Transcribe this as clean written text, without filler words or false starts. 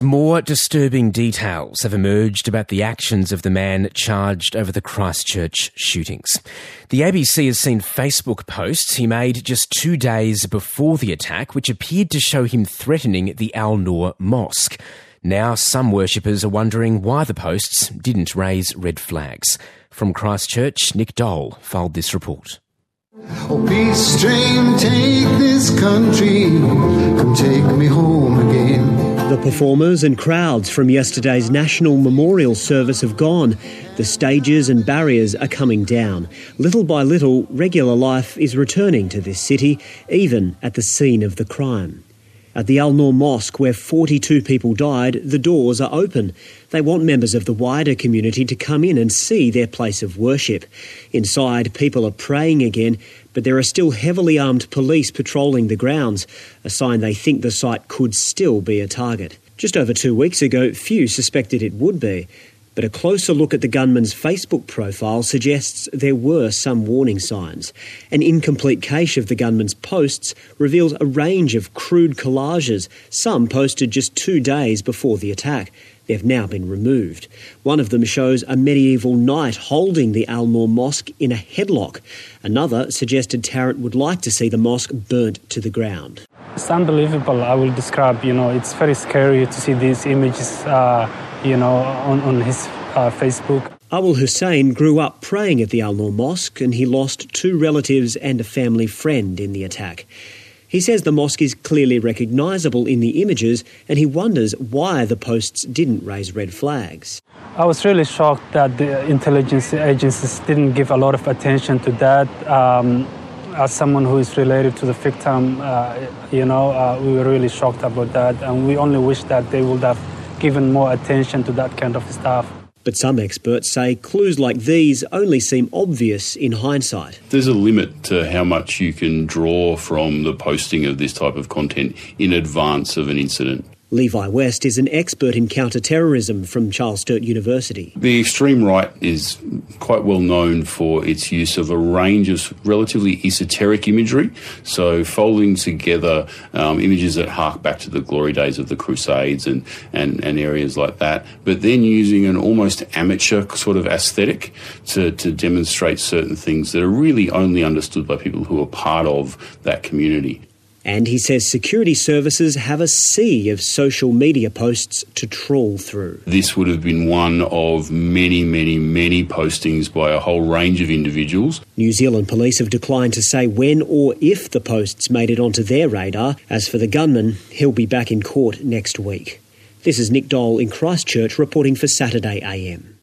More disturbing details have emerged about the actions of the man charged over the Christchurch shootings. The ABC has seen Facebook posts he made just 2 days before the attack, which appeared to show him threatening the Al Noor Mosque. Now some worshippers are wondering why the posts didn't raise red flags. From Christchurch, Nick Dole filed this report. Oh, peace train, take this country, come take me home again. The performers and crowds from yesterday's National Memorial Service have gone. The stages and barriers are coming down. Little by little, regular life is returning to this city, even at the scene of the crime. At the Al Noor Mosque, where 42 people died, the doors are open. They want members of the wider community to come in and see their place of worship. Inside, people are praying again, but there are still heavily armed police patrolling the grounds, a sign they think the site could still be a target. Just over 2 weeks ago, few suspected it would be. But a closer look at the gunman's Facebook profile suggests there were some warning signs. An incomplete cache of the gunman's posts reveals a range of crude collages, some posted just 2 days before the attack. They've now been removed. One of them shows a medieval knight holding the Al Noor Mosque in a headlock. Another suggested Tarrant would like to see the mosque burnt to the ground. It's unbelievable. I will describe, it's very scary to see these images, on his Facebook. Awal Hussein grew up praying at the Al Noor Mosque, and he lost 2 relatives and a family friend in the attack. He says the mosque is clearly recognisable in the images, and he wonders why the posts didn't raise red flags. I was really shocked that the intelligence agencies didn't give a lot of attention to that. As someone who is related to the victim, we were really shocked about that, and we only wish that they would have given more attention to that kind of stuff. But some experts say clues like these only seem obvious in hindsight. There's a limit to how much you can draw from the posting of this type of content in advance of an incident. Levi West is an expert in counter-terrorism from Charles Sturt University. The extreme right is quite well known for its use of a range of relatively esoteric imagery, so folding together images that hark back to the glory days of the Crusades and areas like that, but then using an almost amateur sort of aesthetic to demonstrate certain things that are really only understood by people who are part of that community. And he says security services have a sea of social media posts to trawl through. This would have been one of many, many, many postings by a whole range of individuals. New Zealand police have declined to say when or if the posts made it onto their radar. As for the gunman, he'll be back in court next week. This is Nick Dole in Christchurch reporting for Saturday AM.